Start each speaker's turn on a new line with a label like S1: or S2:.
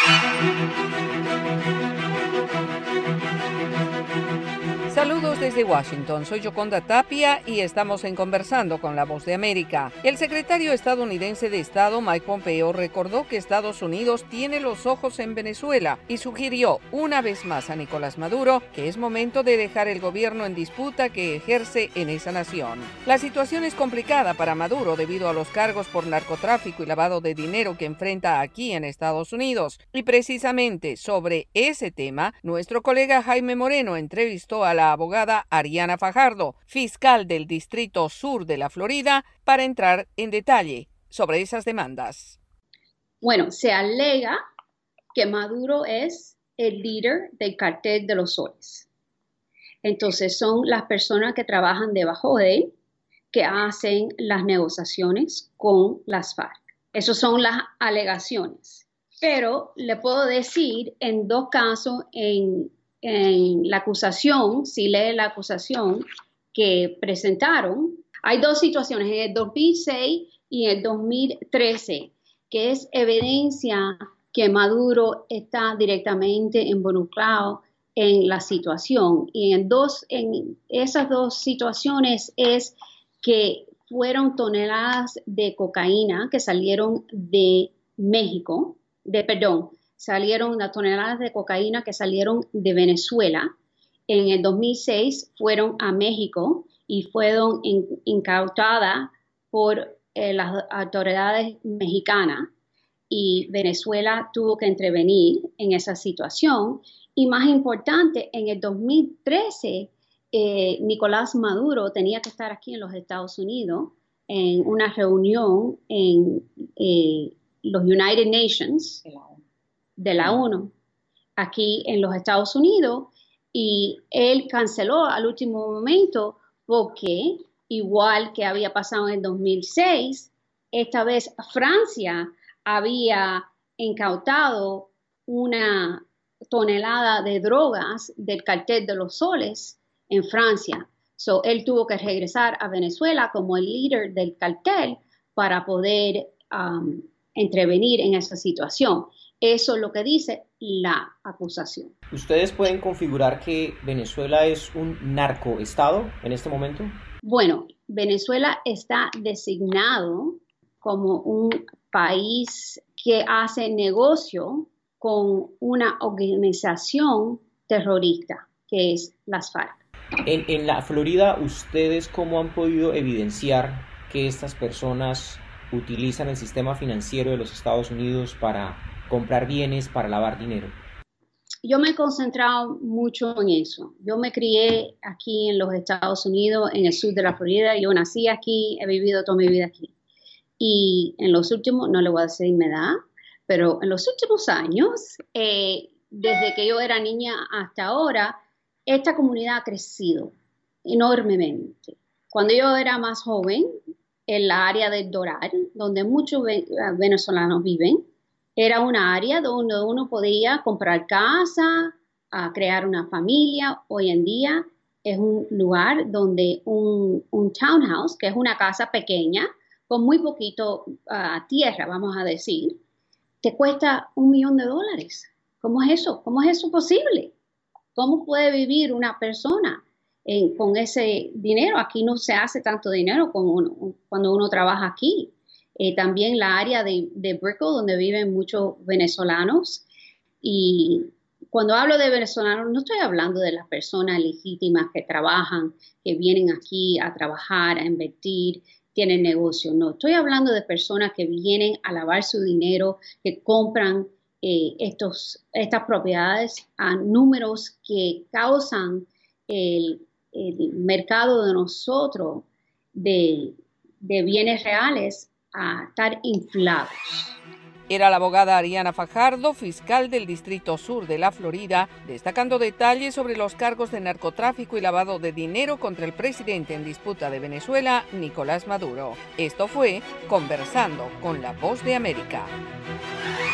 S1: Saludos desde Washington, soy Yoconda Tapia y estamos en Conversando con la Voz de América. El secretario estadounidense de Estado, Mike Pompeo, recordó que Estados Unidos tiene los ojos en Venezuela y sugirió una vez más a Nicolás Maduro que es momento de dejar el gobierno en disputa que ejerce en esa nación. La situación es complicada para Maduro debido a los cargos por narcotráfico y lavado de dinero que enfrenta aquí en Estados Unidos. Y precisamente sobre ese tema, nuestro colega Jaime Moreno entrevistó a la abogada Ariana Fajardo, fiscal del Distrito Sur de la Florida, para entrar en detalle sobre esas demandas.
S2: Bueno, se alega que Maduro es el líder del Cartel de los Soles. Entonces son las personas que trabajan debajo de él, que hacen las negociaciones con las FARC. Esas son las alegaciones. Pero le puedo decir en dos casos en la acusación, si lee la acusación que presentaron, hay dos situaciones, en el 2006 y en el 2013, que es evidencia que Maduro está directamente involucrado en la situación. Y en esas dos situaciones es que fueron toneladas de cocaína que salieron de México, salieron las toneladas de cocaína que salieron de Venezuela. En el 2006 fueron a México y fueron incautadas por las autoridades mexicanas y Venezuela tuvo que intervenir en esa situación. Y más importante, en el 2013, Nicolás Maduro tenía que estar aquí en los Estados Unidos en una reunión en los United Nations de la ONU aquí en los Estados Unidos y él canceló al último momento porque, igual que había pasado en el 2006, esta vez Francia había incautado una tonelada de drogas del Cartel de los Soles en Francia. So, él tuvo que regresar a Venezuela como el líder del cartel para poder intervenir en esa situación. Eso es lo que dice la acusación.
S3: ¿Ustedes pueden configurar que Venezuela es un narcoestado en este momento?
S2: Bueno, Venezuela está designado como un país que hace negocio con una organización terrorista, que es las FARC.
S3: En la Florida, ¿ustedes cómo han podido evidenciar que estas personas utilizan el sistema financiero de los Estados Unidos para comprar bienes, para lavar dinero?
S2: Yo me he concentrado mucho en eso. Yo me crié aquí en los Estados Unidos, en el sur de la Florida. Yo nací aquí, he vivido toda mi vida aquí. Y en los últimos, no le voy a decir mi edad, pero en los últimos años, desde que yo era niña hasta ahora, esta comunidad ha crecido enormemente. Cuando yo era más joven, en la área del Doral, donde muchos venezolanos viven, era una área donde uno podía comprar casa, crear una familia. Hoy en día es un lugar donde un townhouse, que es una casa pequeña, con muy poquito tierra, vamos a decir, te cuesta $1 millón. ¿Cómo es eso? ¿Cómo es eso posible? ¿Cómo puede vivir una persona con ese dinero? Aquí no se hace tanto dinero cuando uno trabaja aquí. También la área de Brickell, donde viven muchos venezolanos. Y cuando hablo de venezolanos, no estoy hablando de las personas legítimas que trabajan, que vienen aquí a trabajar, a invertir, tienen negocio. No, estoy hablando de personas que vienen a lavar su dinero, que compran estas propiedades a números que causan el mercado de nosotros de bienes reales a estar inflados.
S1: Era la abogada Ariana Fajardo, fiscal del Distrito Sur de la Florida, destacando detalles sobre los cargos de narcotráfico y lavado de dinero contra el presidente en disputa de Venezuela, Nicolás Maduro. Esto fue Conversando con la Voz de América.